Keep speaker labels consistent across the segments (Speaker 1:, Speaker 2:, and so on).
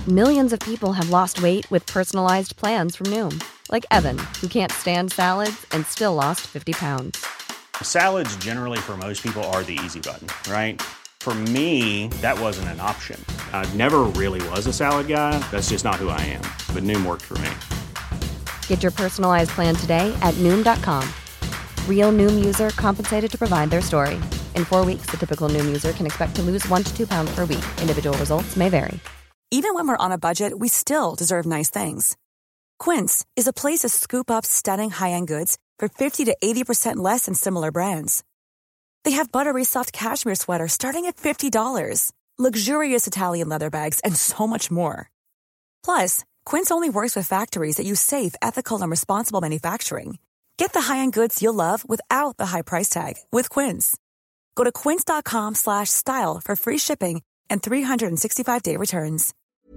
Speaker 1: Millions of people have lost weight with personalized plans from Noom. Like Evan, who can't stand salads and still lost 50 pounds.
Speaker 2: Salads generally for most people are the easy button, right? For me, that wasn't an option. I never really was a salad guy. That's just not who I am. But Noom worked for me.
Speaker 1: Get your personalized plan today at Noom.com. Real Noom user compensated to provide their story. In 4 weeks, the typical Noom user can expect to lose 1 to 2 pounds per week. Individual results may vary.
Speaker 3: Even when we're on a budget, we still deserve nice things. Quince is a place to scoop up stunning high-end goods for 50 to 80% less than similar brands. They have buttery soft cashmere sweaters starting at $50, luxurious Italian leather bags, and so much more. Plus, Quince only works with factories that use safe, ethical, and responsible manufacturing. Get the high-end goods you'll love without the high price tag with Quince. Go to quince.com/style for free shipping and 365-day returns.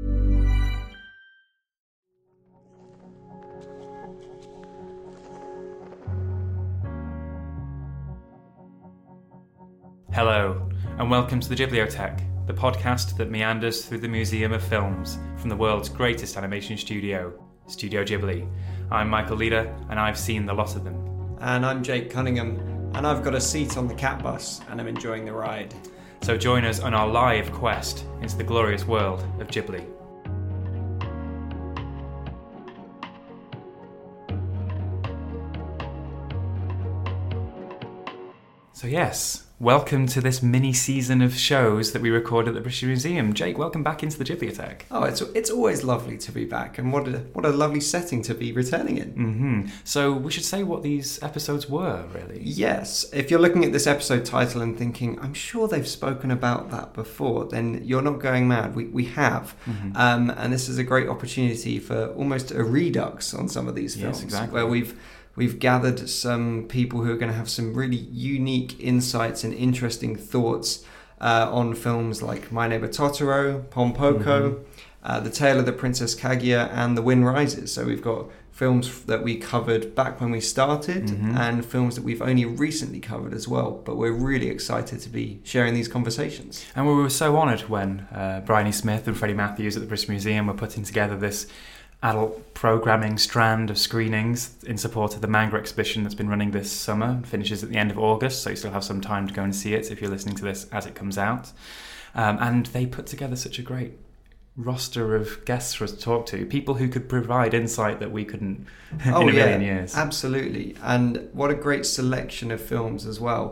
Speaker 4: Hello, and welcome to the Ghibliotheque, the podcast that meanders through the Museum of Films from the world's greatest animation studio, Studio Ghibli. I'm Michael Leader, and I've seen the lot of them.
Speaker 5: And I'm Jake Cunningham, and I've got a seat on the cat bus, and I'm enjoying the ride.
Speaker 4: So join us on our live quest into the glorious world of Ghibli. So yes, welcome to this mini-season of shows that we record at the British Museum. Jake, welcome back into the Ghibliotheque.
Speaker 5: Oh, it's always lovely to be back, and what a lovely setting to be returning in.
Speaker 4: Mm-hmm. So we should say what these episodes were, really.
Speaker 5: Yes, if you're looking at this episode title and thinking, I'm sure they've spoken about that before, then you're not going mad. We have. Mm-hmm. And this is a great opportunity for almost a redux on some of these films.
Speaker 4: Yes, exactly.
Speaker 5: Where we've gathered some people who are going to have some really unique insights and interesting thoughts on films like My Neighbor Totoro, Pom Poko, The Tale of the Princess Kaguya, and The Wind Rises. So we've got films that we covered back when we started and films that we've only recently covered as well. But we're really excited to be sharing these conversations.
Speaker 4: And we were so honoured when Bryony Smith and Freddie Matthews at the British Museum were putting together this adult programming strand of screenings in support of the manga exhibition that's been running this summer. It finishes at the end of August, so you still have some time to go and see it if you're listening to this as it comes out. And they put together such a great roster of guests for us to talk to, people who could provide insight that we couldn't in a million years.
Speaker 5: Absolutely. And what a great selection of films as well.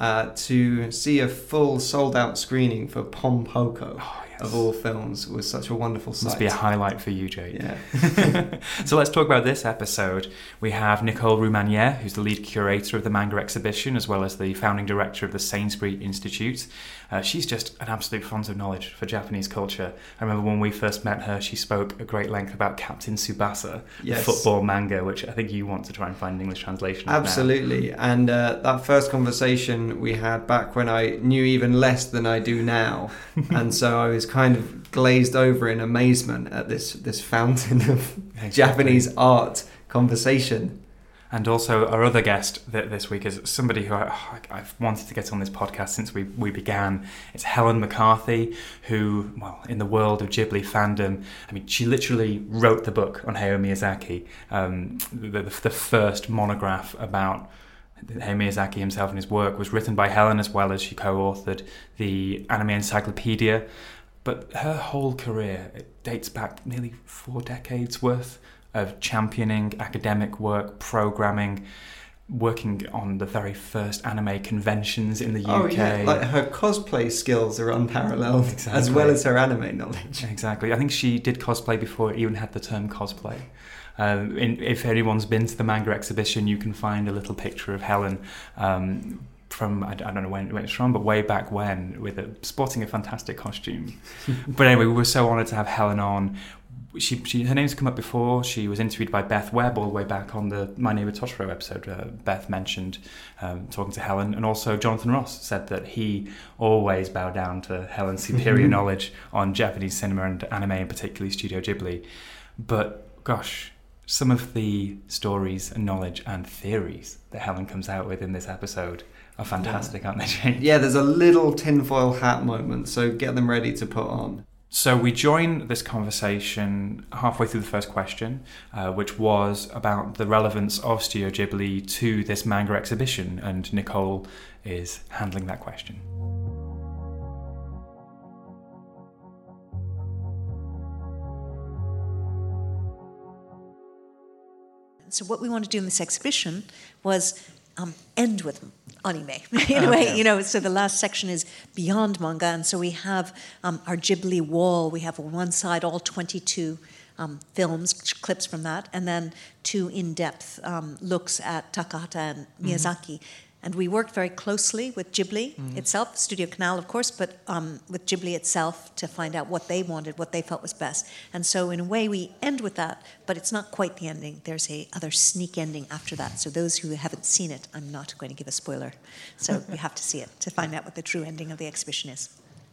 Speaker 5: To see a full sold-out screening for Pom Poko, of all films, was such a wonderful sight.
Speaker 4: Must be a highlight for you, Jake.
Speaker 5: Yeah.
Speaker 4: So let's talk about this episode. We have Nicole Roumaniere, who's the lead curator of the manga exhibition, as well as the founding director of the Sainsbury Institute. She's just an absolute font of knowledge for Japanese culture. I remember when we first met her, she spoke at great length about Captain Tsubasa, the football manga, which I think you want to try and find an English translation of
Speaker 5: Absolutely.
Speaker 4: now.
Speaker 5: And that first conversation we had back when I knew even less than I do now. And so I was kind of glazed over in amazement at this fountain of Japanese art conversation.
Speaker 4: And also our other guest this week is somebody who I've wanted to get on this podcast since we began. It's Helen McCarthy, who, well, in the world of Ghibli fandom, I mean, she literally wrote the book on Hayao Miyazaki, the first monograph about Hayao Miyazaki himself and his work was written by Helen, as well as she co-authored the Anime Encyclopedia. But her whole career, it dates back nearly 4 decades worth of championing academic work, programming, working on the very first anime conventions in the UK.
Speaker 5: Oh yeah, like her cosplay skills are unparalleled,
Speaker 4: exactly.
Speaker 5: As well as her anime knowledge.
Speaker 4: Exactly. I think she did cosplay before it even had the term cosplay. If anyone's been to the manga exhibition, you can find a little picture of Helen from, I don't know when it's from, but way back when, sporting a fantastic costume. But anyway, we were so honoured to have Helen on. Her name's come up before. She was interviewed by Beth Webb all the way back on the My Neighbor Totoro episode. Beth mentioned talking to Helen, and also Jonathan Ross said that he always bowed down to Helen's superior knowledge on Japanese cinema and anime, and particularly Studio Ghibli. But gosh, some of the stories and knowledge and theories that Helen comes out with in this episode are fantastic, aren't they, Jane?
Speaker 5: Yeah, there's a little tinfoil hat moment, so get them ready to put on.
Speaker 4: So we join this conversation halfway through the first question, which was about the relevance of Studio Ghibli to this manga exhibition, and Nicole is handling that question.
Speaker 6: So what we want to do in this exhibition was end with anime in a way, so the last section is beyond manga, and so we have our Ghibli wall. We have on one side all 22 films, clips from that, and then 2 in-depth looks at Takahata and Miyazaki. And we worked very closely with Ghibli itself, Studio Canal, of course, but with Ghibli itself to find out what they wanted, what they felt was best. And so in a way we end with that, but it's not quite the ending. There's a other sneak ending after that. So those who haven't seen it, I'm not going to give a spoiler. So you have to see it to find out what the true ending of the exhibition is.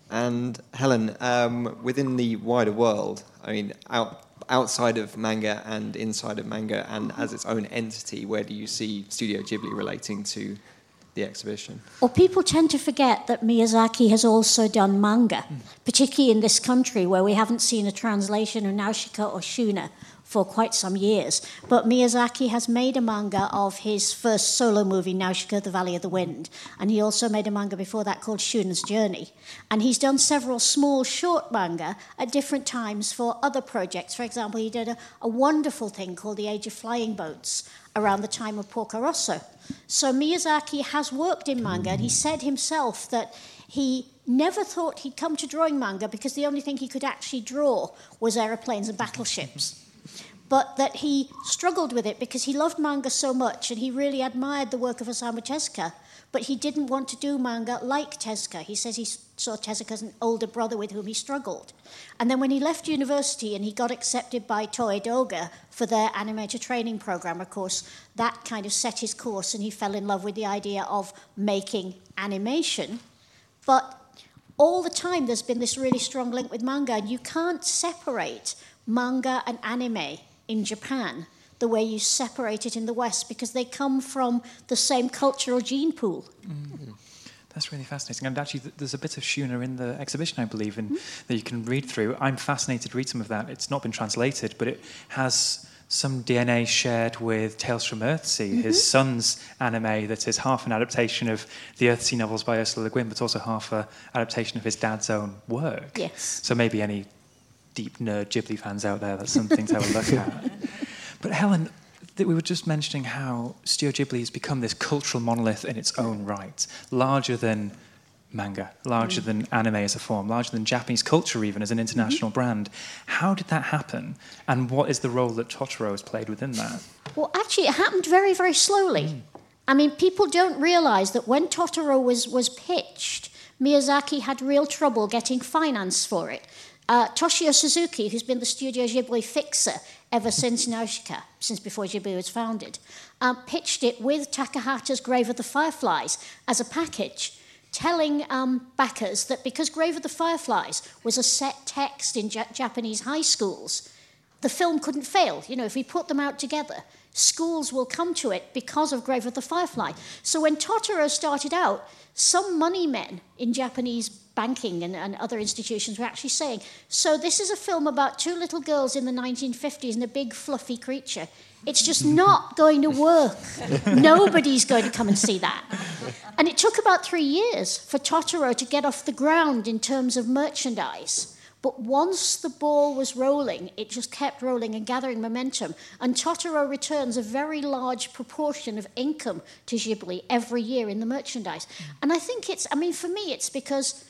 Speaker 5: And Helen, within the wider world, I mean, outside of manga and inside of manga and as its own entity, where do you see Studio Ghibli relating to the exhibition?
Speaker 7: Well, people tend to forget that Miyazaki has also done manga, particularly in this country where we haven't seen a translation of Nausicaa or Shuna for quite some years. But Miyazaki has made a manga of his first solo movie, Nausicaa, The Valley of the Wind. And he also made a manga before that called Shuna's Journey. And he's done several small, short manga at different times for other projects. For example, he did a wonderful thing called The Age of Flying Boats around the time of Porco Rosso. So Miyazaki has worked in manga, and he said himself that he never thought he'd come to drawing manga because the only thing he could actually draw was aeroplanes and battleships. But that he struggled with it because he loved manga so much and he really admired the work of Osamu Tezuka, but he didn't want to do manga like Tezuka. He says he saw Tezuka as an older brother with whom he struggled. And then when he left university and he got accepted by Toei Doga for their animator training program, of course, that kind of set his course and he fell in love with the idea of making animation. But all the time there's been this really strong link with manga, and you can't separate manga and anime in Japan the way you separate it in the West, because they come from the same cultural gene pool.
Speaker 4: Mm-hmm. That's really fascinating. And actually, there's a bit of Shuna in the exhibition, I believe, that you can read through. I'm fascinated to read some of that. It's not been translated, but it has some DNA shared with Tales from Earthsea, his son's anime that is half an adaptation of the Earthsea novels by Ursula Le Guin, but also half an adaptation of his dad's own work.
Speaker 7: Yes.
Speaker 4: So maybe any deep nerd Ghibli fans out there, that's something to have a look at. But Helen, we were just mentioning how Studio Ghibli has become this cultural monolith in its own right, larger than manga, larger than anime as a form, larger than Japanese culture even as an international brand. How did that happen? And what is the role that Totoro has played within that?
Speaker 7: Well, actually, it happened very, very slowly. I mean, people don't realise that when Totoro was pitched, Miyazaki had real trouble getting finance for it. Toshio Suzuki, who's been the Studio Ghibli fixer ever since Nausicaa, since before Ghibli was founded, pitched it with Takahata's Grave of the Fireflies as a package, telling backers that because Grave of the Fireflies was a set text in Japanese high schools, the film couldn't fail. You know, if we put them out together, schools will come to it because of Grave of the Firefly. So when Totoro started out, some money men in Japanese banking and other institutions were actually saying, so this is a film about 2 little girls in the 1950s and a big fluffy creature. It's just not going to work. Nobody's going to come and see that. And it took about 3 years for Totoro to get off the ground in terms of merchandise. But once the ball was rolling, it just kept rolling and gathering momentum. And Totoro returns a very large proportion of income to Ghibli every year in the merchandise. And I think for me, it's because,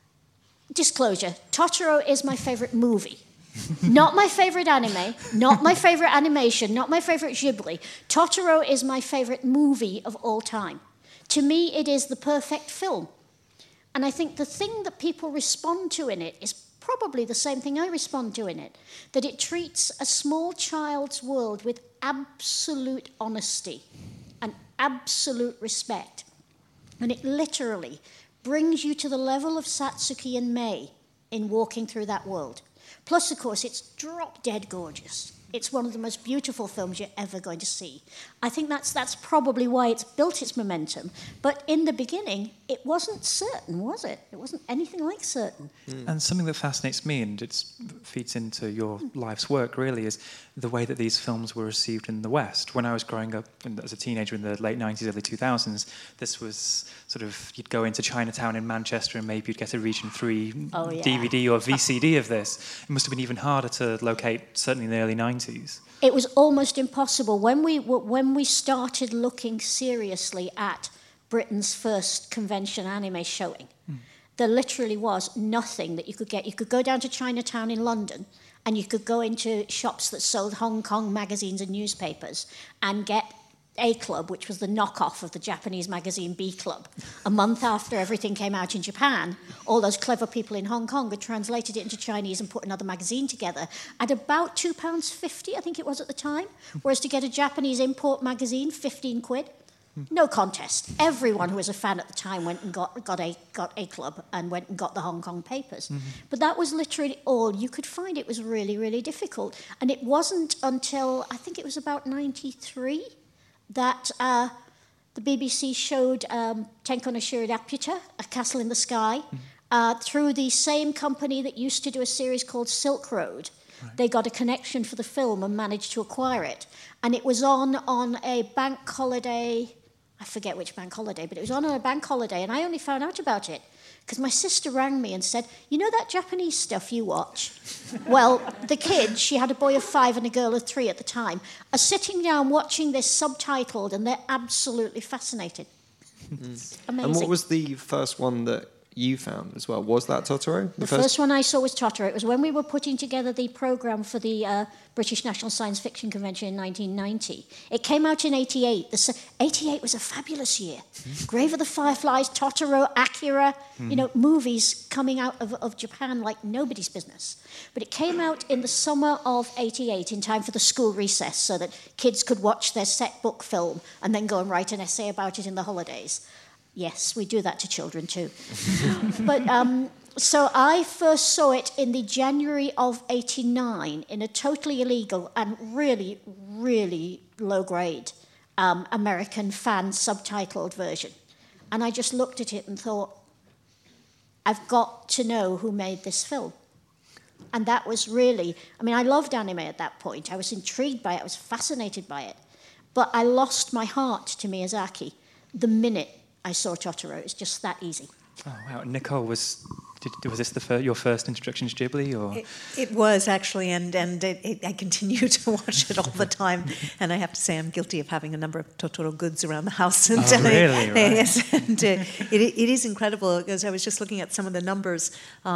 Speaker 7: disclosure, Totoro is my favorite movie. Not my favorite anime, not my favorite animation, not my favorite Ghibli. Totoro is my favorite movie of all time. To me, it is the perfect film. And I think the thing that people respond to in it is probably the same thing I respond to in it, that it treats a small child's world with absolute honesty and absolute respect. And it literally brings you to the level of Satsuki and Mei in walking through that world. Plus, of course, it's drop-dead gorgeous. It's one of the most beautiful films you're ever going to see. I think that's probably why it's built its momentum. But in the beginning, it wasn't certain, was it? It wasn't anything like certain.
Speaker 4: And something that fascinates me, and it feeds into your life's work really, is the way that these films were received in the West. When I was growing up as a teenager in the late 90s, early 2000s, this was sort of, you'd go into Chinatown in Manchester and maybe you'd get a Region 3 DVD or VCD of this. It must have been even harder to locate, certainly in the early 90s.
Speaker 7: It was almost impossible. When we started looking seriously at Britain's first convention anime showing, there literally was nothing that you could get. You could go down to Chinatown in London and you could go into shops that sold Hong Kong magazines and newspapers and get A Club, which was the knockoff of the Japanese magazine B Club. A month after everything came out in Japan, all those clever people in Hong Kong had translated it into Chinese and put another magazine together at about £2.50, I think it was at the time, whereas to get a Japanese import magazine, 15 quid. No contest. Everyone who was a fan at the time went and got A Club and went and got the Hong Kong papers. But that was literally all you could find. It was really, really difficult. And it wasn't until, I think it was about 93, that the BBC showed Tenko no Shiriraputa, A Castle in the Sky, through the same company that used to do a series called Silk Road. Right. They got a connection for the film and managed to acquire it. And it was on a bank holiday, I forget which bank holiday, but it was on a bank holiday, and I only found out about it because my sister rang me and said, you know that Japanese stuff you watch? Well, the kids, she had a boy of 5 and a girl of 3 at the time, are sitting down watching this subtitled, and they're absolutely fascinated. It's amazing.
Speaker 8: And what was the first one that you found as well? Was that Totoro?
Speaker 7: The first one I saw was Totoro. It was when we were putting together the programme for the British National Science Fiction Convention in 1990. It came out in 88. 88 was a fabulous year. Grave of the Fireflies, Totoro, Akira, movies coming out of Japan like nobody's business. But it came out in the summer of 88 in time for the school recess so that kids could watch their set book film and then go and write an essay about it in the holidays. Yes, we do that to children too. But so I first saw it in the January of 89 in a totally illegal and really, really low-grade American fan subtitled version. And I just looked at it and thought, I've got to know who made this film. And that was really, I loved anime at that point. I was intrigued by it. I was fascinated by it. But I lost my heart to Miyazaki the minute I saw Totoro. It's just that easy.
Speaker 4: Oh, wow. Nicole, was this your first introduction to Ghibli? Or?
Speaker 6: It was, actually, and I continue to watch it all the time. And I have to say I'm guilty of having a number of Totoro goods around the house. And
Speaker 4: really? Right.
Speaker 6: Yes, and it is incredible, because I was just looking at some of the numbers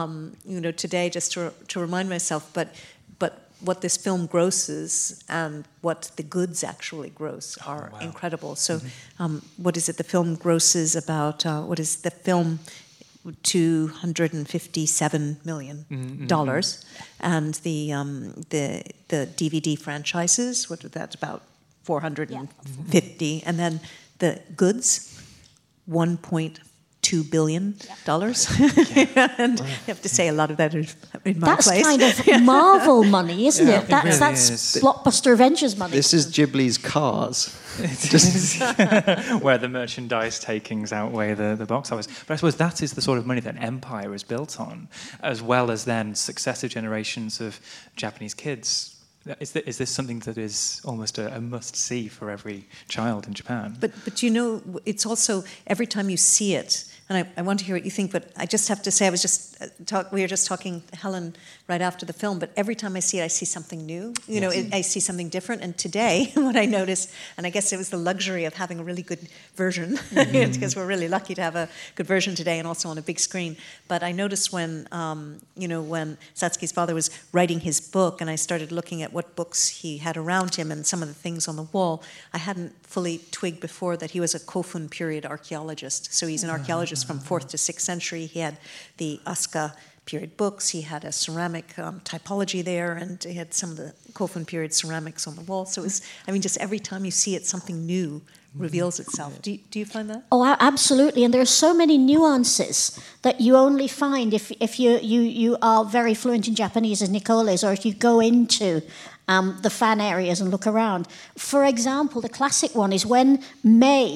Speaker 6: today just to remind myself, but what this film grosses and what the goods actually gross are incredible. So what is it? The film grosses about, $257 million. And the DVD franchises, what was that, about 450. And then the goods, $1.2 billion. And I have to say a lot of that is in my place.
Speaker 7: That's kind of Marvel money, isn't it? That's Blockbuster Ventures money.
Speaker 8: This is Ghibli's Cars.
Speaker 4: Where the merchandise takings outweigh the box office. But I suppose that is the sort of money that Empire is built on, as well as then successive generations of Japanese kids. Is this something that is almost a must-see for every child in Japan?
Speaker 6: But it's also, every time you see it, and I want to hear what you think, but I just have to say, we were just talking, Helen, right after the film, but every time I see it, I see something new. I see something different. And today, what I noticed, and I guess it was the luxury of having a really good version, because we're really lucky to have a good version today and also on a big screen. But I noticed when Satsuki's father was writing his book, and I started looking at what books he had around him and some of the things on the wall, I hadn't fully twigged before that he was a Kofun period archaeologist. So he's an archaeologist from 4th to 6th century. He had the Asuka period books, he had a ceramic typology there, and he had some of the Kofun period ceramics on the wall. So it was, just every time you see it, something new reveals itself. Do you find that? Oh,
Speaker 7: absolutely. And there are so many nuances that you only find if you are very fluent in Japanese, as Nicole is, or if you go into the fan areas and look around. For example, the classic one is when Mei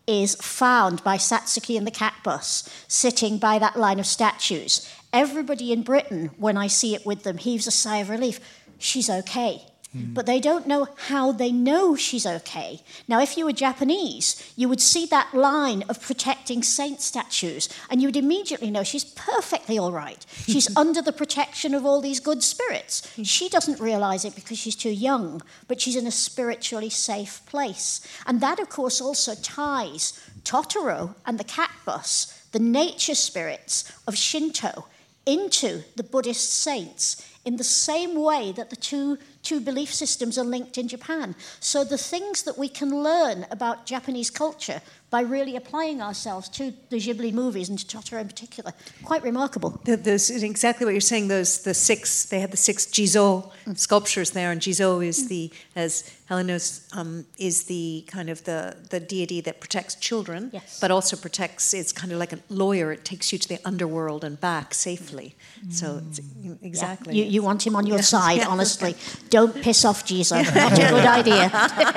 Speaker 7: is found by Satsuki and the cat bus, sitting by that line of statues, everybody in Britain, when I see it with them, heaves a sigh of relief. She's okay. But they don't know how they know she's okay. Now, if you were Japanese, you would see that line of protecting saint statues, and you would immediately know she's perfectly all right. She's under the protection of all these good spirits. She doesn't realize it because she's too young, but she's in a spiritually safe place. And that, of course, also ties Totoro and the cat bus, the nature spirits of Shinto, into the Buddhist saints in the same way that the two belief systems are linked in Japan. So the things that we can learn about Japanese culture by really applying ourselves to the Ghibli movies and to Totoro in particular, quite remarkable.
Speaker 6: Those is exactly what you're saying. They have the 6 Jizo sculptures there, and Jizo is as Helen knows, is the kind of the deity that protects children,
Speaker 7: yes,
Speaker 6: but also protects. It's kind of like a lawyer. It takes you to the underworld and back safely. So it's, exactly,
Speaker 7: yeah. You want him on your side, honestly. Don't piss off Jizo. Not a good idea.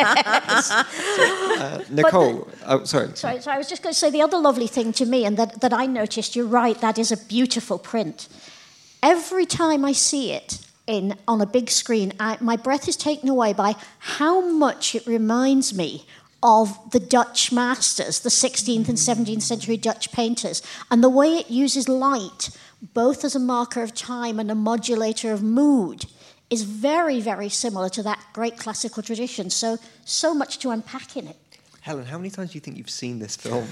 Speaker 8: Nicole, sorry.
Speaker 7: Sorry, I was just going to say the other lovely thing to me, and that I noticed, you're right, that is a beautiful print. Every time I see it on a big screen, my breath is taken away by how much it reminds me of the Dutch masters, the 16th and 17th century Dutch painters, and the way it uses light, both as a marker of time and a modulator of mood, is very, very similar to that great classical tradition. So much to unpack in it.
Speaker 8: Helen, how many times do you think you've seen this film?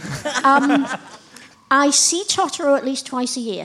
Speaker 7: I see Totoro at least twice a year.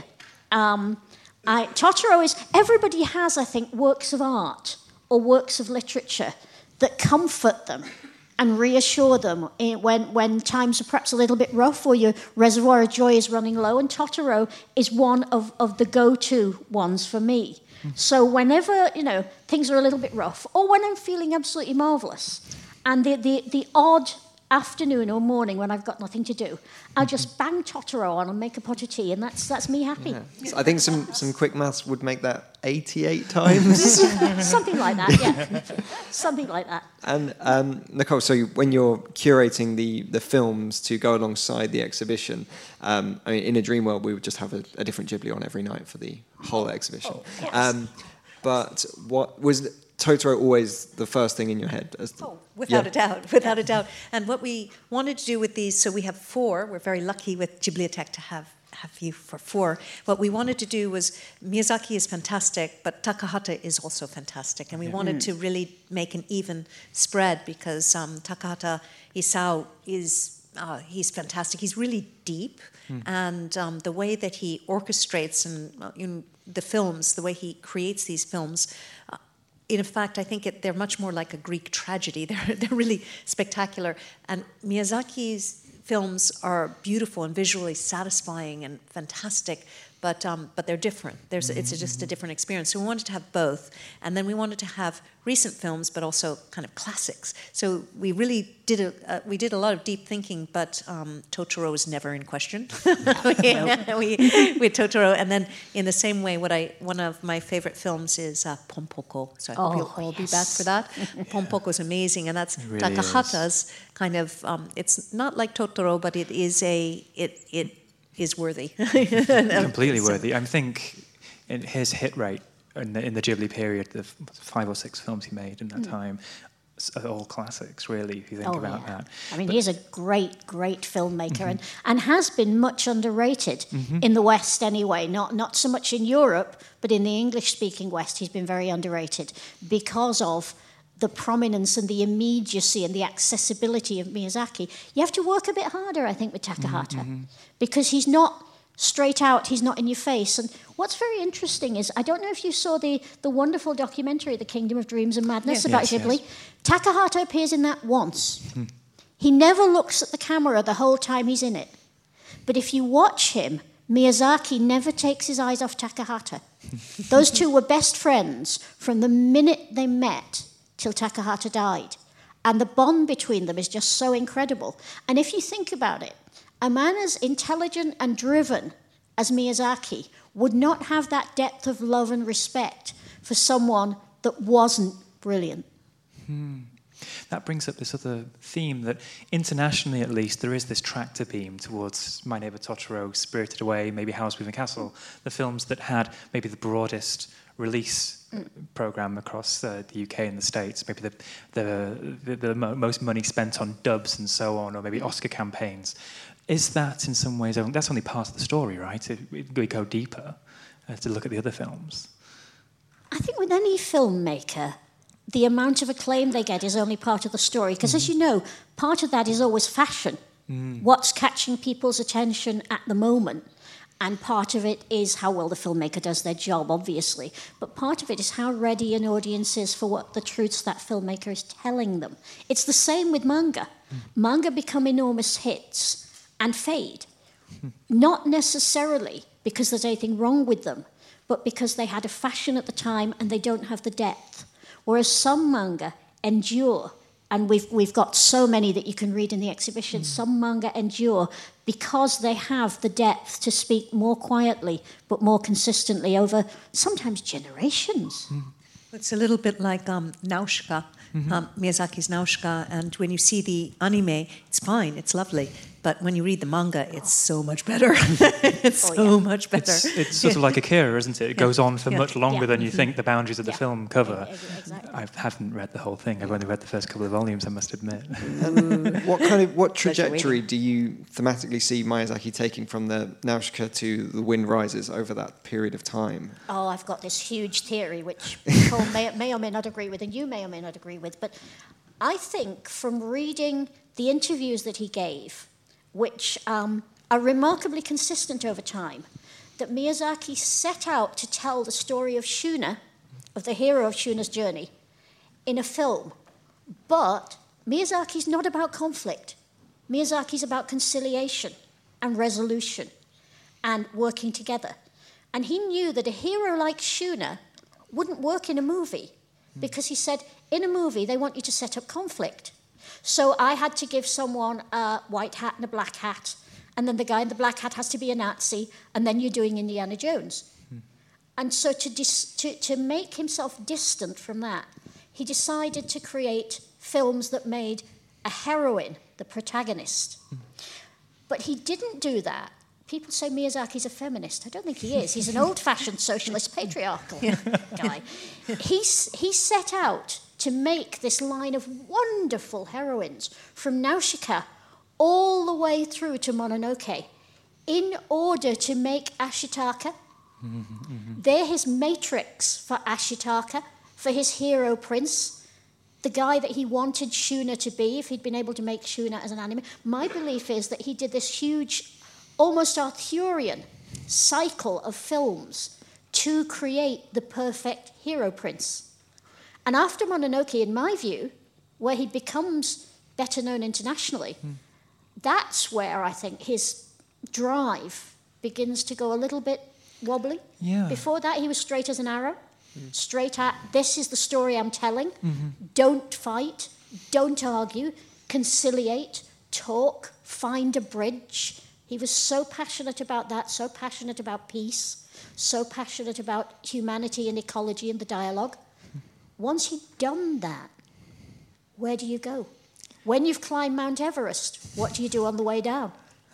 Speaker 7: Totoro is, everybody has, I think, works of art or works of literature that comfort them and reassure them when times are perhaps a little bit rough or your reservoir of joy is running low, and Totoro is one of the go-to ones for me. So whenever, things are a little bit rough, or when I'm feeling absolutely marvellous, and the odd afternoon or morning when I've got nothing to do, I'll just bang Totoro on and make a pot of tea, and that's me happy.
Speaker 8: Yeah. So I think some quick maths would make that 88 times.
Speaker 7: Something like that, yeah. Something like that.
Speaker 8: And Nicole, so when you're curating the films to go alongside the exhibition, in a dream world we would just have a different Ghibli on every night for the whole exhibition.
Speaker 7: Oh, yes.
Speaker 8: But what was Totoro always the first thing in your head?
Speaker 6: Without a doubt. And what we wanted to do with these, so we have 4. We're very lucky with Ghibliotheque to have you for 4. What we wanted to do was, Miyazaki is fantastic, but Takahata is also fantastic. And we wanted to really make an even spread, because Takahata Isao he's fantastic. He's really deep. And the way that he orchestrates and the films, the way he creates these films, in fact, I think they're much more like a Greek tragedy. They're really spectacular. And Miyazaki's films are beautiful and visually satisfying and fantastic, but they're different. It's just a different experience. So we wanted to have both, and then we wanted to have recent films, but also kind of classics. So we really did a lot of deep thinking, but Totoro was never in question. we had Totoro, and then in the same way, one of my favorite films is Pompoko. So I hope you'll all be back for that. Pompoko is amazing, and that's really Takahata's kind of. It's not like Totoro, but it is is worthy.
Speaker 4: Completely worthy. I think in his hit rate in the Ghibli period, the 5 or 6 films he made in that time, are all classics, really, if you think about that.
Speaker 7: I mean, he's a great, great filmmaker, and has been much underrated in the West anyway. Not so much in Europe, but in the English-speaking West, he's been very underrated because of the prominence and the immediacy and the accessibility of Miyazaki. You have to work a bit harder, I think, with Takahata, because he's not straight out, he's not in your face. And what's very interesting is, I don't know if you saw the wonderful documentary, The Kingdom of Dreams and Madness, about Ghibli. Yes. Takahata appears in that once. He never looks at the camera the whole time he's in it. But if you watch him, Miyazaki never takes his eyes off Takahata. Those two were best friends from the minute they met till Takahata died. And the bond between them is just so incredible. And if you think about it, a man as intelligent and driven as Miyazaki would not have that depth of love and respect for someone that wasn't brilliant.
Speaker 4: That brings up this other theme that internationally, at least, there is this tractor beam towards My Neighbor Totoro, Spirited Away, maybe Howl's Moving Castle, the films that had maybe the broadest release program across the UK and the States, maybe the most money spent on dubs and so on, or maybe Oscar campaigns. Is that in some ways, that's only part of the story, right? We go deeper to look at the other films.
Speaker 7: I think with any filmmaker, the amount of acclaim they get is only part of the story. Because as you know, part of that is always fashion. What's catching people's attention at the moment. And part of it is how well the filmmaker does their job, obviously. But part of it is how ready an audience is for what the truths that filmmaker is telling them. It's the same with manga. Manga become enormous hits and fade. Not necessarily because there's anything wrong with them, but because they had a fashion at the time and they don't have the depth. Whereas some manga endure, and we've got so many that you can read in the exhibition, some manga endure because they have the depth to speak more quietly but more consistently over sometimes generations.
Speaker 6: It's a little bit like Nausicaa, Miyazaki's Nausicaa, and when you see the anime, it's fine, it's lovely. But when you read the manga, it's so much better. It's much better.
Speaker 4: It's sort of like Akira, isn't it? It goes on for much longer than you think the boundaries of the film cover.
Speaker 7: Exactly.
Speaker 4: I haven't read the whole thing. I've only read the first couple of volumes, I must admit.
Speaker 8: What trajectory do you thematically see Miyazaki taking from the Nausicaa to The Wind Rises over that period of time?
Speaker 7: Oh, I've got this huge theory which people may or may not agree with, and you may or may not agree with. But I think from reading the interviews that he gave, which are remarkably consistent over time, that Miyazaki set out to tell the story of Shuna, of the hero of Shuna's journey, in a film. But Miyazaki's not about conflict. Miyazaki's about conciliation and resolution and working together. And he knew that a hero like Shuna wouldn't work in a movie because he said, in a movie, they want you to set up conflict. So I had to give someone a white hat and a black hat, and then the guy in the black hat has to be a Nazi, and then you're doing Indiana Jones. And so to make himself distant from that, he decided to create films that made a heroine the protagonist. But he didn't do that. People say Miyazaki's a feminist. I don't think he is. He's an old-fashioned socialist patriarchal guy. He set out to make this line of wonderful heroines from Nausicaa all the way through to Mononoke in order to make Ashitaka. They're his matrix for Ashitaka, for his hero prince, the guy that he wanted Shuna to be if he'd been able to make Shuna as an anime. My belief is that he did this huge, almost Arthurian cycle of films to create the perfect hero prince. And after Mononoke, in my view, where he becomes better known internationally, that's where I think his drive begins to go a little bit wobbly.
Speaker 4: Yeah.
Speaker 7: Before that, he was straight as an arrow, straight at, this is the story I'm telling. Don't fight, don't argue, conciliate, talk, find a bridge. He was so passionate about that, so passionate about peace, so passionate about humanity and ecology and the dialogue. Once he'd done that, where do you go? When you've climbed Mount Everest, what do you do on the way down?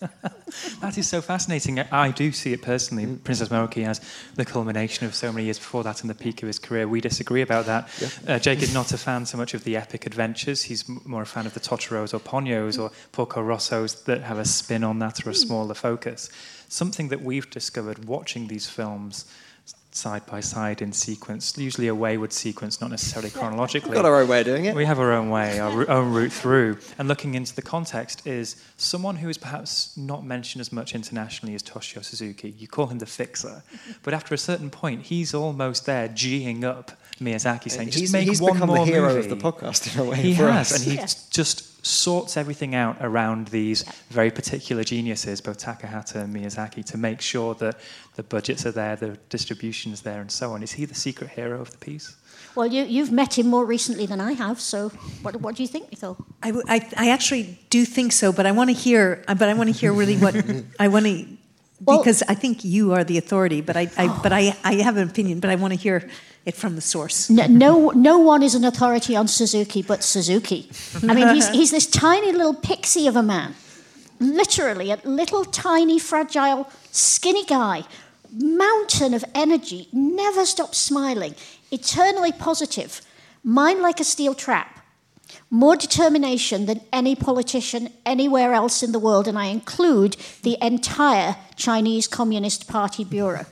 Speaker 4: That is so fascinating. I do see it personally, Princess Mononoke, as the culmination of so many years before that and the peak of his career. We disagree about that. Yeah. Jake is not a fan so much of the epic adventures. He's more a fan of the Totoros or Ponyos or Porco Rossos that have a spin on that or a smaller focus. Something that we've discovered watching these films side by side in sequence, usually a wayward sequence, not necessarily chronologically.
Speaker 8: We've got our own way of doing it.
Speaker 4: We have our own way, our own route through. And looking into the context is someone who is perhaps not mentioned as much internationally as Toshio Suzuki. You call him the fixer. But after a certain point, he's almost there G'ing up Miyazaki, saying, just make one more movie.
Speaker 8: He's become the hero of the podcast in a way.
Speaker 4: He has, and he just sorts everything out around these very particular geniuses, both Takahata and Miyazaki, to make sure that the budgets are there, the distribution's there, and so on. Is he the secret hero of the piece?
Speaker 7: Well, you've met him more recently than I have, so what do you think, Nicole?
Speaker 6: I actually do think so, but I want to hear. But I want to hear really what I want to Because I think you are the authority, but I have an opinion, but I want to hear it from the source.
Speaker 7: No one is an authority on Suzuki but Suzuki. I mean, he's this tiny little pixie of a man. Literally, a little tiny, fragile, skinny guy. Mountain of energy, never stops smiling, eternally positive, mind like a steel trap, more determination than any politician anywhere else in the world, and I include the entire Chinese Communist Party Bureau.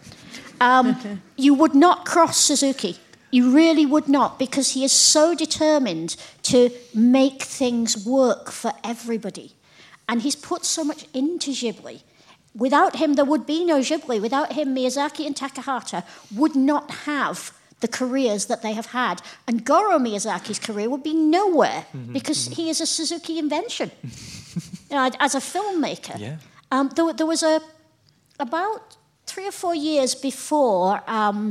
Speaker 7: You would not cross Suzuki. You really would not, because he is so determined to make things work for everybody. And he's put so much into Ghibli. Without him, there would be no Ghibli. Without him, Miyazaki and Takahata would not have the careers that they have had. And Goro Miyazaki's career would be nowhere because he is a Suzuki invention. As a filmmaker.
Speaker 4: Yeah.
Speaker 7: There was about 3 or 4 years before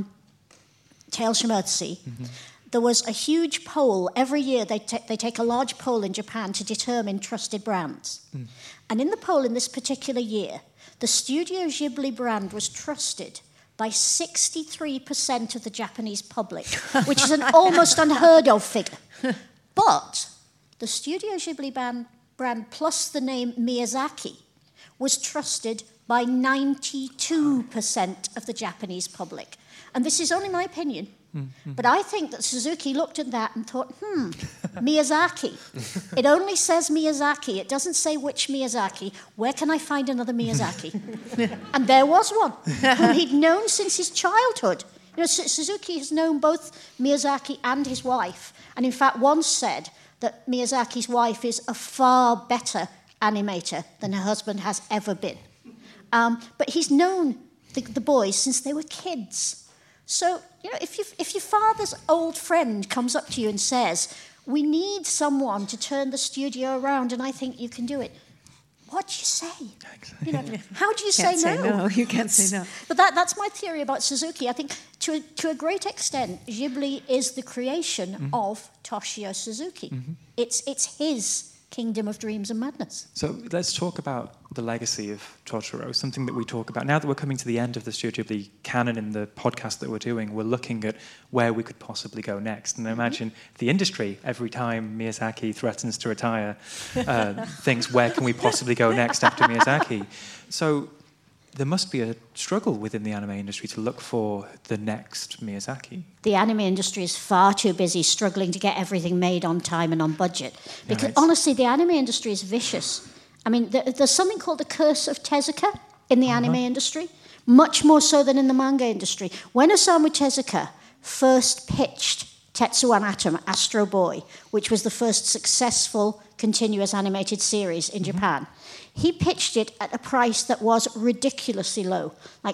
Speaker 7: Tales from Earthsea, there was a huge poll. Every year they take a large poll in Japan to determine trusted brands. And in the poll in this particular year, the Studio Ghibli brand was trusted by 63% of the Japanese public, which is an almost unheard of figure. But the Studio Ghibli brand plus the name Miyazaki was trusted by 92% of the Japanese public. And this is only my opinion, but I think that Suzuki looked at that and thought, Miyazaki. It only says Miyazaki. It doesn't say which Miyazaki. Where can I find another Miyazaki? And there was one, whom he'd known since his childhood. You know, Suzuki has known both Miyazaki and his wife, and in fact once said that Miyazaki's wife is a far better animator than her husband has ever been. But he's known the boys since they were kids. So, you know, if your father's old friend comes up to you and says, we need someone to turn the studio around and I think you can do it, what do you say? Exactly. You know, how do you say no?
Speaker 6: You can't say no.
Speaker 7: But that's my theory about Suzuki. I think to a great extent, Ghibli is the creation of Toshio Suzuki. It's his Kingdom of Dreams and Madness.
Speaker 4: So let's talk about the legacy of Totoro, something that we talk about. Now that we're coming to the end of the Studio Ghibli canon in the podcast that we're doing, we're looking at where we could possibly go next. And I imagine the industry, every time Miyazaki threatens to retire, thinks, where can we possibly go next after Miyazaki? So there must be a struggle within the anime industry to look for the next Miyazaki.
Speaker 7: The anime industry is far too busy struggling to get everything made on time and on budget. Because honestly, the anime industry is vicious. I mean, there's something called the curse of Tezuka in the anime industry, much more so than in the manga industry. When Osamu Tezuka first pitched Tetsuwan Atom, Astro Boy, which was the first successful continuous animated series in Japan, he pitched it at a price that was ridiculously low.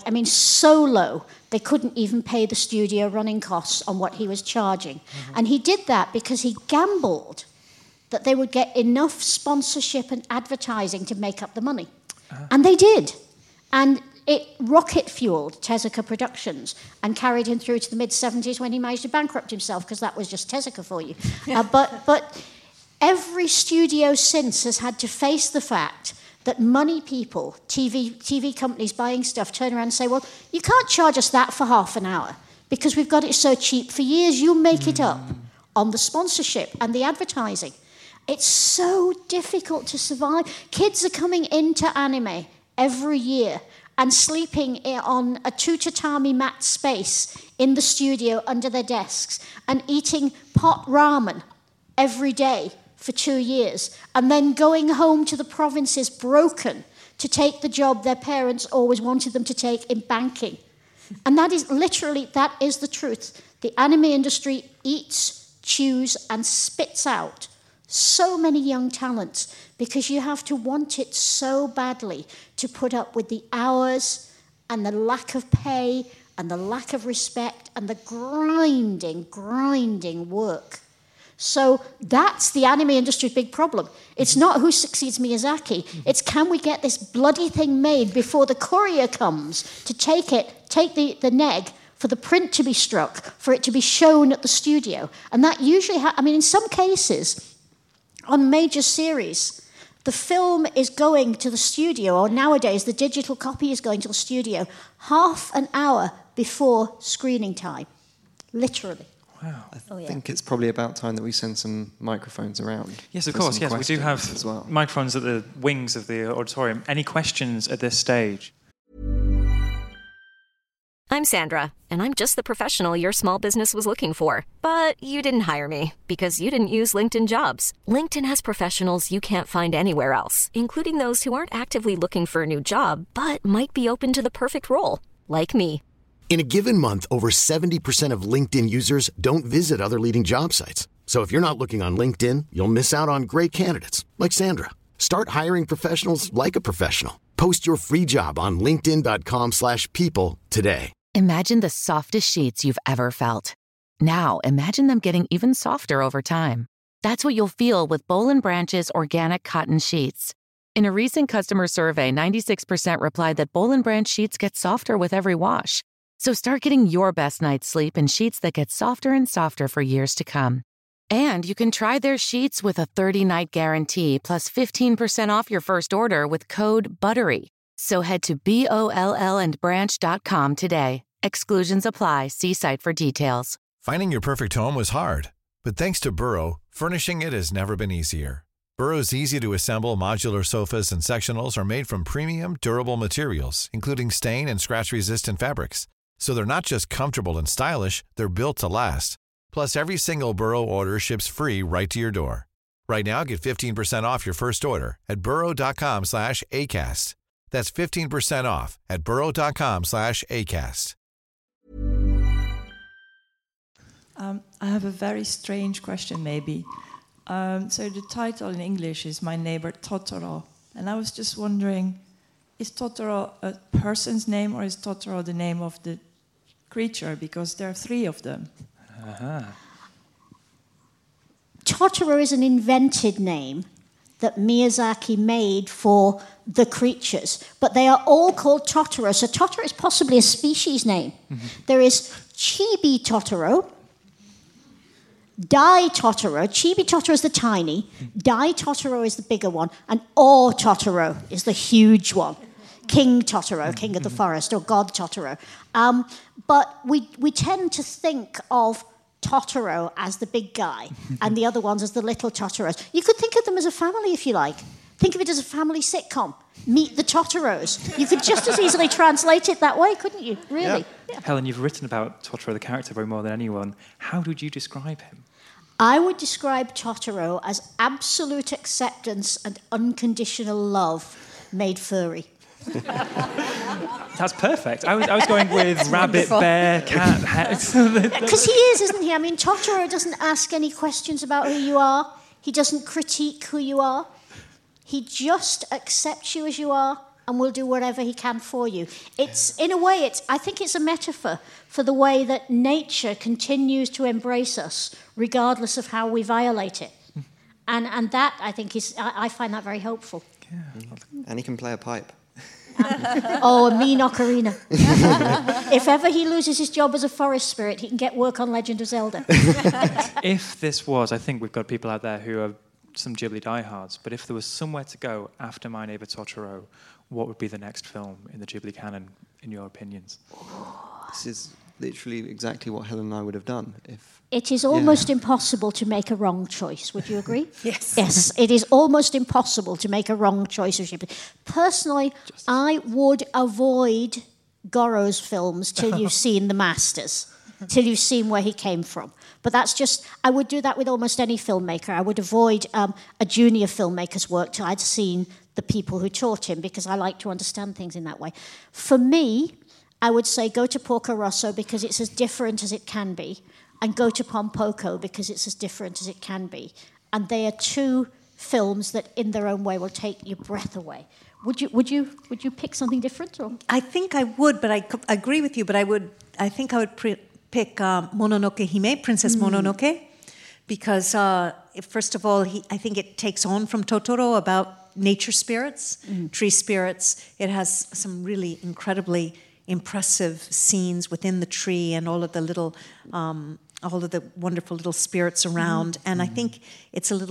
Speaker 7: So low, they couldn't even pay the studio running costs on what he was charging. And he did that because he gambled that they would get enough sponsorship and advertising to make up the money. And they did. And it rocket-fueled Tezuka Productions and carried him through to the mid-70s when he managed to bankrupt himself, because that was just Tezuka for you. But every studio since has had to face the fact that money people, TV companies buying stuff, turn around and say, well, you can't charge us that for half an hour because we've got it so cheap for years. You make it up on the sponsorship and the advertising. It's so difficult to survive. Kids are coming into anime every year and sleeping on a 2 tatami mat space in the studio under their desks and eating pot ramen every day for 2 years, and then going home to the provinces broken to take the job their parents always wanted them to take in banking. And that is the truth. The anime industry eats, chews, and spits out so many young talents because you have to want it so badly to put up with the hours and the lack of pay and the lack of respect and the grinding work. So that's the anime industry's big problem. It's not who succeeds Miyazaki. It's can we get this bloody thing made before the courier comes to take the neg, for the print to be struck, for it to be shown at the studio. And that usually, in some cases, on major series, The film is going to the studio, or nowadays the digital copy is going to the studio half an hour before screening time. Literally.
Speaker 4: Wow.
Speaker 8: I think it's probably about time that we send some microphones around.
Speaker 4: Yes, of course. Yes, we do have
Speaker 8: as well.
Speaker 4: microphones at the wings of the auditorium. Any questions at this stage?
Speaker 9: I'm Sandra, and I'm just the professional your small business was looking for. But you didn't hire me because you didn't use LinkedIn Jobs. LinkedIn has professionals you can't find anywhere else, including those who aren't actively looking for a new job, but might be open to the perfect role, like me.
Speaker 10: In a given month, over 70% of LinkedIn users don't visit other leading job sites. So if you're not looking on LinkedIn, you'll miss out on great candidates like Sandra. Start hiring professionals like a professional. Post your free job on linkedin.com/people today.
Speaker 11: Imagine the softest sheets you've ever felt. Now, imagine them getting even softer over time. That's what you'll feel with Boll & Branch's organic cotton sheets. In a recent customer survey, 96% replied that Boll & Branch sheets get softer with every wash. So start getting your best night's sleep in sheets that get softer and softer for years to come. And you can try their sheets with a 30-night guarantee plus 15% off your first order with code BUTTERY. So head to BOLLandbranch.com today. Exclusions apply. See site for details.
Speaker 12: Finding your perfect home was hard, but thanks to Burrow, furnishing it has never been easier. Burrow's easy-to-assemble modular sofas and sectionals are made from premium, durable materials, including stain and scratch-resistant fabrics. So they're not just comfortable and stylish, they're built to last. Plus, every single Burrow order ships free right to your door. Right now, get 15% off your first order at burrow.com/ACAST. That's 15% off at burrow.com/ACAST.
Speaker 13: I have a very strange question, maybe. So the title in English is My Neighbor Totoro. And I was just wondering, is Totoro a person's name or is Totoro the name of the creature? Because there are three of them.
Speaker 4: Uh-huh.
Speaker 7: Totoro is an invented name that Miyazaki made for the creatures, but they are all called Totoro. So Totoro is possibly a species name. Mm-hmm. There is Chibi Totoro, Dai Totoro. Chibi Totoro is the tiny, Dai Totoro is the bigger one, and O Totoro is the huge one. King Totoro, King of the Forest, or God Totoro. But we tend to think of Totoro as the big guy and the other ones as the little Totoros. You could think of them as a family if you like. Think of it as a family sitcom. Meet the Totoros. You could just as easily translate it that way, couldn't you? Really?
Speaker 4: Yeah. Helen, you've written about Totoro, the character, very more than anyone. How would you describe him?
Speaker 7: I would describe Totoro as absolute acceptance and unconditional love made furry.
Speaker 4: That's perfect. I was going with rabbit, bear, cat,
Speaker 7: because he is, isn't he? I mean, Totoro doesn't ask any questions about who you are. He doesn't critique who you are. He just accepts you as you are and will do whatever he can for you. It's, in a way, I think it's a metaphor for the way that nature continues to embrace us, regardless of how we violate it. And that, I think, I find that very hopeful.
Speaker 8: Yeah. And he can play a pipe.
Speaker 7: Oh, a mean ocarina. If ever he loses his job as a forest spirit, he can get work on Legend of Zelda.
Speaker 4: If this was, I think we've got people out there who are some Ghibli diehards, but if there was somewhere to go after My Neighbor Totoro, what would be the next film in the Ghibli canon, in your opinions?
Speaker 8: This is literally exactly what Helen and I would have done if...
Speaker 7: It is almost impossible to make a wrong choice. Would you agree?
Speaker 6: Yes.
Speaker 7: Yes, it is almost impossible to make a wrong choice. Personally, I would avoid Goro's films till you've seen The Masters, till you've seen where he came from. But that's just, I would do that with almost any filmmaker. I would avoid a junior filmmaker's work till I'd seen the people who taught him, because I like to understand things in that way. For me, I would say go to Porco Rosso because it's as different as it can be, and go to Pompoko because it's as different as it can be. And they are two films that, in their own way, will take your breath away. Would you pick something different? Or?
Speaker 6: I think I would, but I agree with you. But I think I would pick Mononoke Hime, Princess Mononoke, because first of all, I think it takes on from Totoro about nature spirits, tree spirits. It has some really incredibly impressive scenes within the tree and all of the little, all of the wonderful little spirits around. And I think it's a little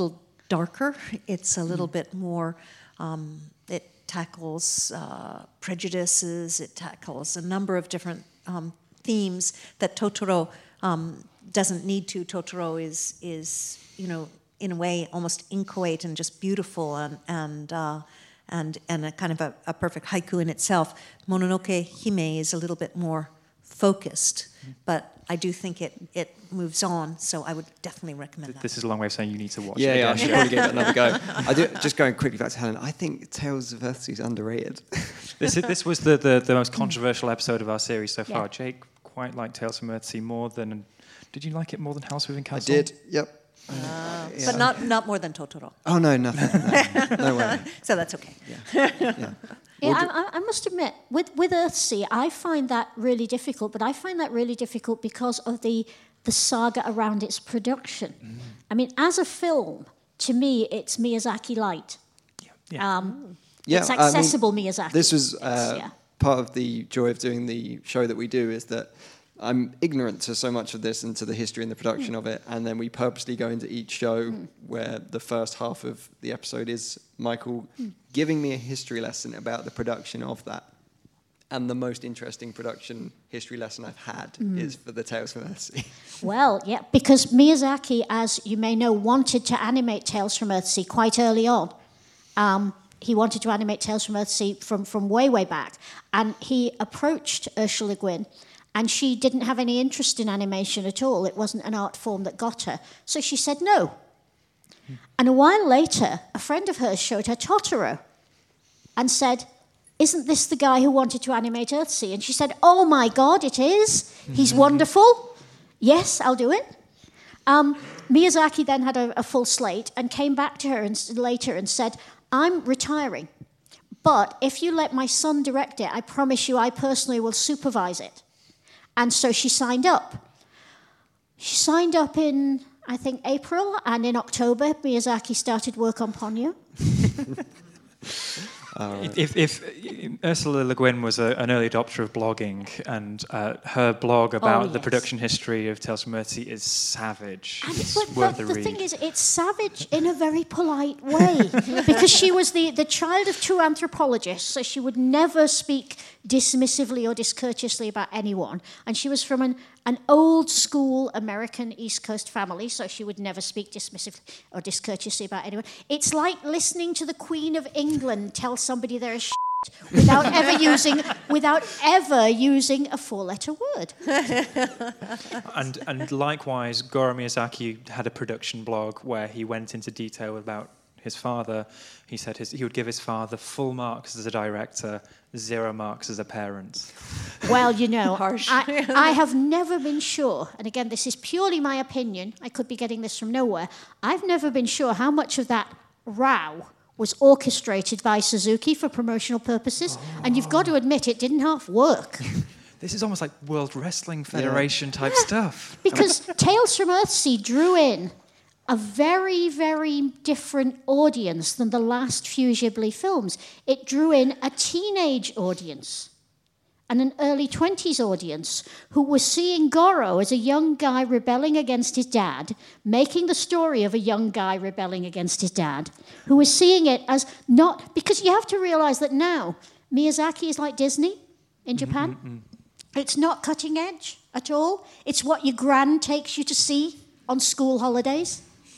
Speaker 6: darker. It's a little bit more, it tackles prejudices, it tackles a number of different themes that Totoro doesn't need to. Totoro is in a way almost inchoate and just beautiful and a kind of a perfect haiku in itself. Mononoke Hime is a little bit more focused, but I do think it moves on, so I would definitely recommend that.
Speaker 14: This is a long way of saying you need to watch it.
Speaker 8: Yeah, I should probably give it another go. Just going quickly back to Helen, I think Tales of Earthsea is underrated.
Speaker 14: This was the most controversial episode of our series so far.
Speaker 7: Yeah.
Speaker 14: Jake quite liked Tales from Earthsea more than... Did you like it more than House Within Castle?
Speaker 8: I did, yep.
Speaker 6: But not more than Totoro.
Speaker 8: Oh, no, nothing. No way.
Speaker 6: So that's okay.
Speaker 7: I must admit, with Earthsea, I find that really difficult, but I find that really difficult because of the saga around its production. I mean, as a film, to me, it's Miyazaki light. It's accessible Miyazaki.
Speaker 8: This was part of the joy of doing the show that we do, is that I'm ignorant to so much of this and to the history and the production of it, and then we purposely go into each show where the first half of the episode is Michael giving me a history lesson about the production of that. And the most interesting production history lesson I've had is for the Tales from Earthsea.
Speaker 7: Well, yeah, because Miyazaki, as you may know, wanted to animate Tales from Earthsea quite early on. He wanted to animate Tales from Earthsea from way, way back. And he approached Ursula Le Guin, and she didn't have any interest in animation at all. It wasn't an art form that got her. So she said no. And a while later, a friend of hers showed her Totoro and said, "Isn't this the guy who wanted to animate Earthsea?" And she said, "Oh my God, it is. He's wonderful. Yes, I'll do it." Miyazaki then had a full slate and came back to her later and said, "I'm retiring, but if you let my son direct it, I promise you I personally will supervise it." And so she signed up. She signed up in, I think, April, and in October, Miyazaki started work on Ponyo.
Speaker 14: If Ursula Le Guin was an early adopter of blogging, and her blog about the production history of Tales from Earthsea is savage. It's worth a read.
Speaker 7: The thing is, it's savage in a very polite way, because she was the child of two anthropologists, so she would never speak dismissively or discourteously about anyone, and she was from an old-school American East Coast family, so she would never speak dismissively or discourteously about anyone. It's like listening to the Queen of England tell somebody they're a shit without ever using a four-letter word.
Speaker 14: And likewise, Goro Miyazaki had a production blog where he went into detail about his father. He said he would give his father full marks as a director, 0 marks as a parent.
Speaker 7: Well, you know, I have never been sure, and again, this is purely my opinion, I could be getting this from nowhere, I've never been sure how much of that row was orchestrated by Suzuki for promotional purposes, and you've got to admit it didn't half work.
Speaker 14: This is almost like World Wrestling Federation type stuff.
Speaker 7: Because Tales from Earthsea drew in a very, very different audience than the last few Ghibli films. It drew in a teenage audience and an early 20s audience who was seeing Goro as a young guy rebelling against his dad, making the story of a young guy rebelling against his dad, who was seeing it as not... Because you have to realize that now, Miyazaki is like Disney in Japan. It's not cutting edge at all. It's what your gran takes you to see on school holidays.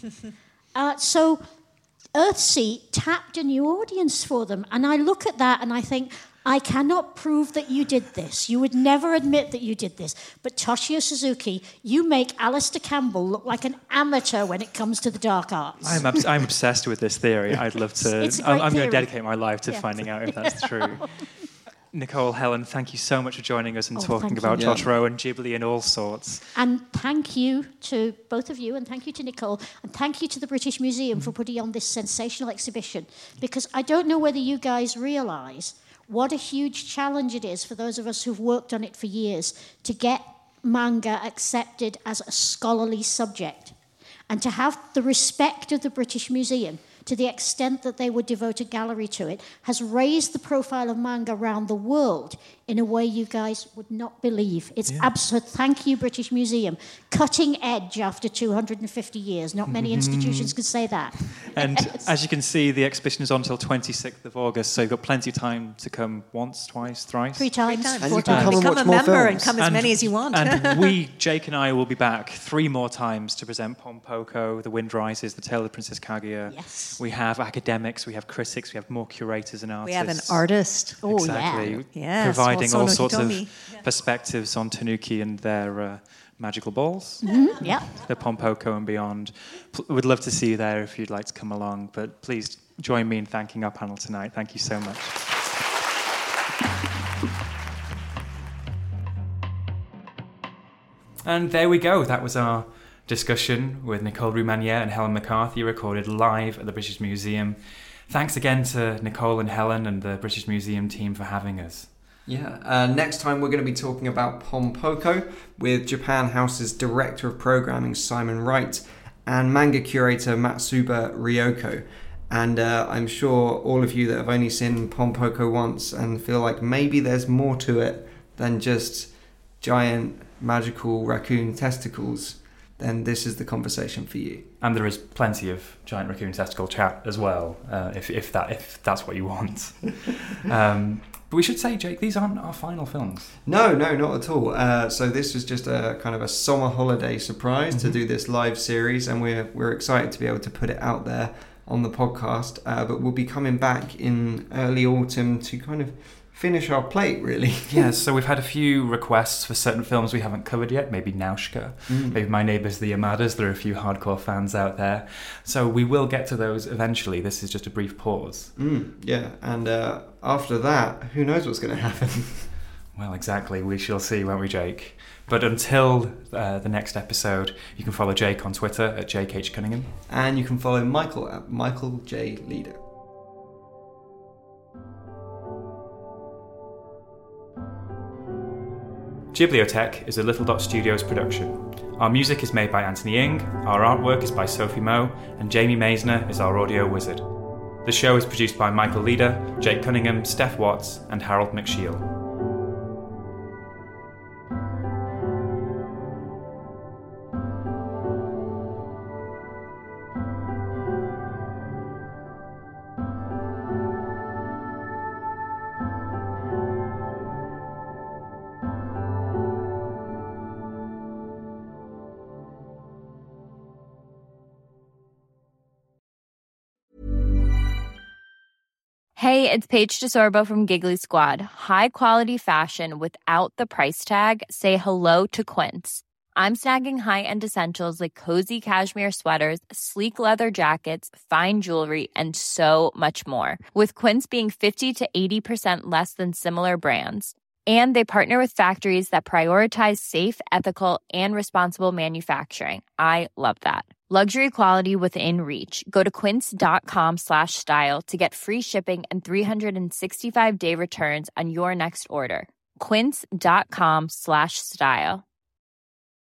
Speaker 7: So Earthsea tapped a new audience for them. And I look at that and I think, I cannot prove that you did this. You would never admit that you did this. But Toshio Suzuki, you make Alistair Campbell look like an amateur when it comes to the dark arts.
Speaker 14: I'm obsessed with this theory. I'd love to... I'm going to dedicate my life to finding out if that's true. Nicole, Helen, thank you so much for joining us and talking about Totoro and Ghibli and all sorts.
Speaker 7: And thank you to both of you, and thank you to Nicole, and thank you to the British Museum for putting on this sensational exhibition, because I don't know whether you guys realise what a huge challenge it is for those of us who've worked on it for years to get manga accepted as a scholarly subject, and to have the respect of the British Museum to the extent that they would devote a gallery to it, has raised the profile of manga around the world in a way you guys would not believe. It's absolute. Thank you, British Museum. Cutting edge after 250 years. Not many institutions can say that.
Speaker 14: And as you can see, the exhibition is on until 26th of August, so you've got plenty of time to come once, twice, thrice.
Speaker 7: 3 times.
Speaker 8: And you can come and
Speaker 6: Become
Speaker 8: watch
Speaker 6: a
Speaker 8: more
Speaker 6: member
Speaker 8: films.
Speaker 6: and come as many as you want.
Speaker 14: And we, Jake and I, will be back 3 more times to present Pompoko, The Wind Rises, The Tale of Princess Kaguya.
Speaker 6: Yes.
Speaker 14: We have academics, we have critics, we have more curators and artists.
Speaker 6: We have an artist.
Speaker 7: Oh,
Speaker 14: exactly.
Speaker 6: Yes,
Speaker 14: Providing all sorts of
Speaker 6: Hitomi.
Speaker 14: perspectives on Tanuki and their magical balls.
Speaker 7: Yeah.
Speaker 14: The Pompoko and beyond. We'd love to see you there if you'd like to come along, but please join me in thanking our panel tonight. Thank you so much.
Speaker 4: And there we go. That was our discussion with Nicole Roumaniere and Helen McCarthy, recorded live at the British Museum. Thanks again to Nicole and Helen and the British Museum team for having us.
Speaker 5: Yeah, next time we're going to be talking about Pompoko with Japan House's Director of Programming Simon Wright and manga curator Matsuba Ryoko. And I'm sure all of you that have only seen Pompoko once and feel like maybe there's more to it than just giant magical raccoon testicles, then this is the conversation for you.
Speaker 4: And there is plenty of giant raccoon testicle chat as well, if that's what you want. But we should say, Jake, these aren't our final films.
Speaker 5: No, not at all. So this was just a kind of a summer holiday surprise to do this live series, and we're excited to be able to put it out there on the podcast. But we'll be coming back in early autumn to kind of finish our plate, really.
Speaker 4: Yeah, so we've had a few requests for certain films we haven't covered yet, maybe Nausicaa, maybe My Neighbours the Yamadas. There are a few hardcore fans out there. So we will get to those eventually. This is just a brief pause.
Speaker 5: Yeah, and after that, who knows what's going to happen?
Speaker 4: Well, exactly. We shall see, won't we, Jake? But until the next episode, you can follow Jake on Twitter at Jake H. Cunningham.
Speaker 5: And you can follow Michael at Michael J. Leader.
Speaker 4: Ghibliotech is a Little Dot Studios production. Our music is made by Anthony Ng, our artwork is by Sophie Moe, and Jamie Meisner is our audio wizard. The show is produced by Michael Leader, Jake Cunningham, Steph Watts, and Harold McShiel.
Speaker 15: Hey, it's Paige DeSorbo from Giggly Squad. High quality fashion without the price tag. Say hello to Quince. I'm snagging high-end essentials like cozy cashmere sweaters, sleek leather jackets, fine jewelry, and so much more. With Quince being 50 to 80% less than similar brands. And they partner with factories that prioritize safe, ethical, and responsible manufacturing. I love that. Luxury quality within reach. Go to quince.com/style to get free shipping and 365-day returns on your next order. Quince.com/style.